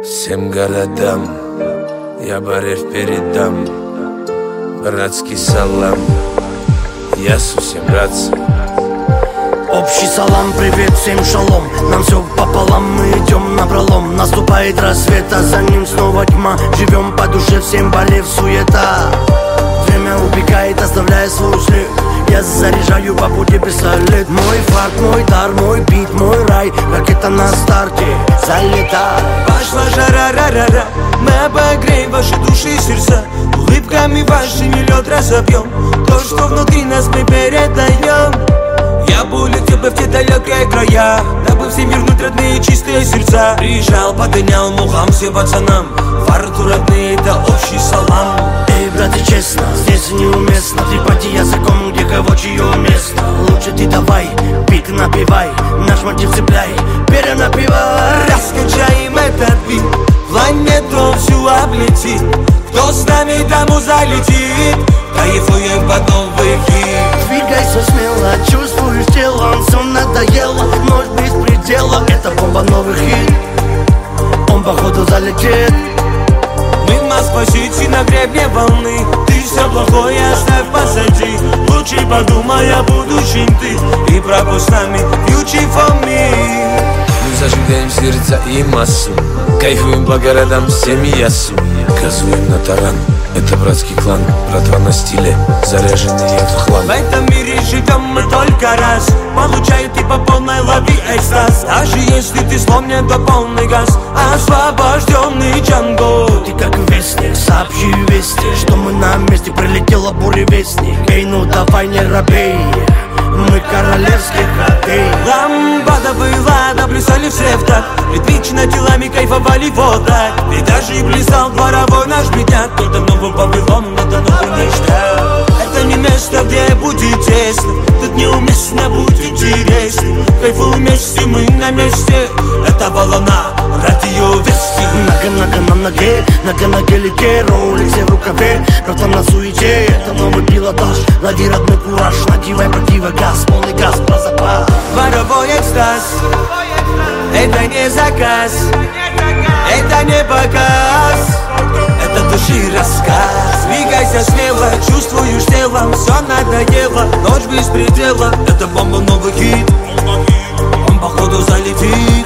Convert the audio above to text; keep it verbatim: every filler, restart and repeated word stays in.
Всем городам я барев передам братский салам. Ясу всем братцы. Общий салам, привет, всем шалом. Нам все пополам, мы идем напролом. Наступает рассвет, а за ним снова тьма. Живем по душе, всем болев суета. Время убегает, оставляя свой след. Я заряжаю по пути пистолет. Мой фарт, мой дар, мой бит, мой рай. Ракета на старте, залетай. Пошла жара, ра, ра, ра. Мы обогреем ваши души и сердца. Улыбками вашими лед разобьем. То, что внутри нас, мы передаем. Я бы улетел бы в те далекие края, дабы всем вернуть родные чистые сердца. Приезжал, подгонял мухам всем пацанам. Фарту родные, это общий салам. Эй, брат, и честно, здесь неуместно трепать языком, где кого чье место. Лучше ты давай, бит напевай, наш мотив цепляй, перенапевай. Раскачаем этот бит, планету всю облетит. Кто с нами, тому залетит. Кайфуем под новый хит. Двигайся смело, чувствуешь телом, все надоело, ночь без предела. Это бомба, новый хит, он походу залетит. Мы в Москва-Сити на гребне волны. Ты все плохое оставь позади. Лучше подумай о будущем ты. И пропуск с нами future for me. Мы зажигаем сердца и массу, кайфуем по городам всеми ясу. Газуем на таран, это братский клан. Братва на стиле, заряженные в хлам. В этом мире живем мы только раз. Получай ты по полной, лови экстаз. Даже если ты сломлен, то полный газ. Освобожденный Джанго. Ты как вестник, сообщи вести, что мы на месте, прилетела буревестник. Эй, ну давай не робей, мы королевских отелей. Ламбада была, наплясали все в так. Предвечно телами кайфовали вот так. И даже и плясал дворовой наш бедняк. Это новый Вавилон, это новый ништяк. Это не место, где будет тесно. Тут неуместно, будет интересно. Кайфуем вместе, мы на месте. Это волна, радио Вести. Нога-нога на ноге, нога-ноге лике. Роули все в рукаве, правда на суете. Это новый пилотаж, лови родной кураж. Надевай противогаз, полный газ про запас. Дворовой экстаз, это не заказ, это не показ, это души рассказ. Двигайся смело, чувствуешь телом, все надоело, ночь без предела. Это бомба, новый хит, он походу залетит.